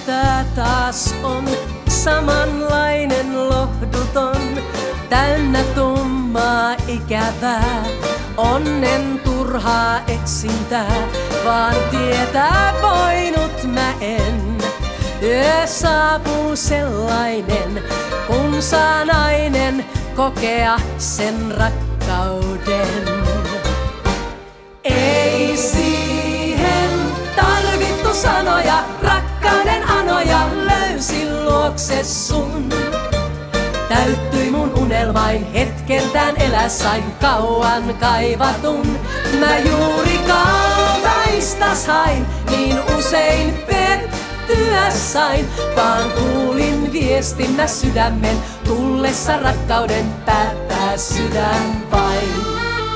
tää taas on samanlainen lohduton, täynnä tummaa ikävää. Onnen turhaa etsintää, vaan tietää voinut mä en. Yö saapuu sellainen, kun saa nainen kokea sen rakkauden. Ei siihen tarvittu sanoja, rakkauden anoja löysin luokse sun. Täyttyi mun unelmain hetken, tän elä sain kauan kaivatun. Mä juuri kaltaista sain, niin usein pettyä sain, vaan kuulin viestin mä sydämen, tullessa rakkauden päättää sydän vain.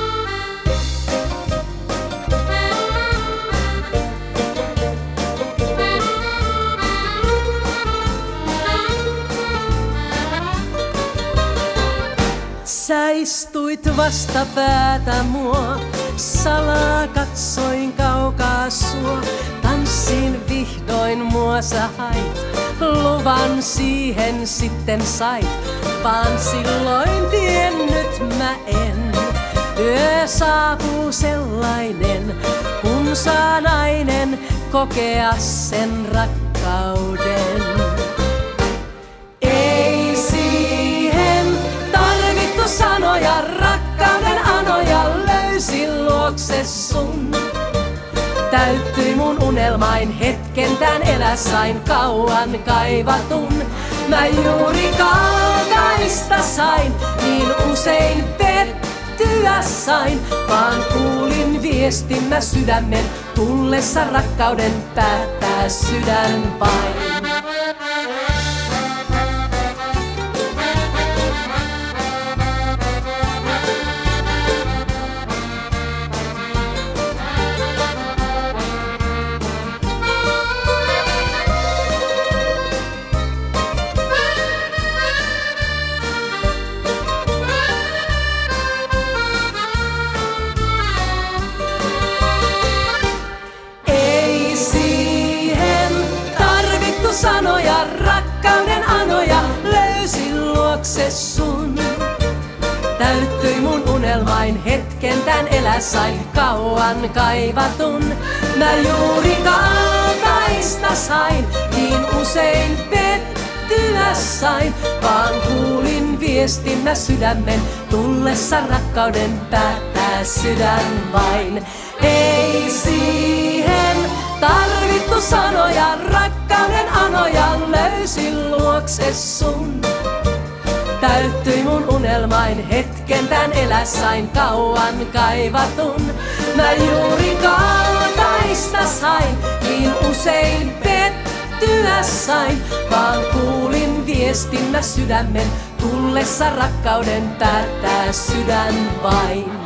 Sä istuit vastapäätä mua, salaa katsoin kaukaa sua. Tanssin vihdoin mua sä hait, luvan siihen sitten sait, vaan silloin tiennyt mä en. Yö saapuu sellainen, kun saa nainen kokea sen rakkauden. Sanoja, rakkauden anoja löysin luokse sun. Täyttyi mun unelmain hetken, tän elä sain kauan kaivatun. Mä juuri kaltaista sain, niin usein pettyä sain, vaan kuulin viestin mä sydämen, tullessa rakkauden päättää sydän vain. Sanoja, rakkauden anoja löysin luokse sun. Täyttyi mun unelmain hetken, tän elä sain kauan kaivatun. Mä juuri kaltaista sain, niin usein pettyä sain, vaan kuulin viestin mä sydämen, tullessa rakkauden päättää sydän vain. Ei siihen tarvittu sanoja, rakkauden anoja löysin luokse sun. Täyttyi mun unelmain hetken, tän elä sain kauan kaivatun. Mä juuri kaltaista sain, niin usein pettyä sain, vaan kuulin viestin mä sydämen, tullessa rakkauden päättää sydän vain.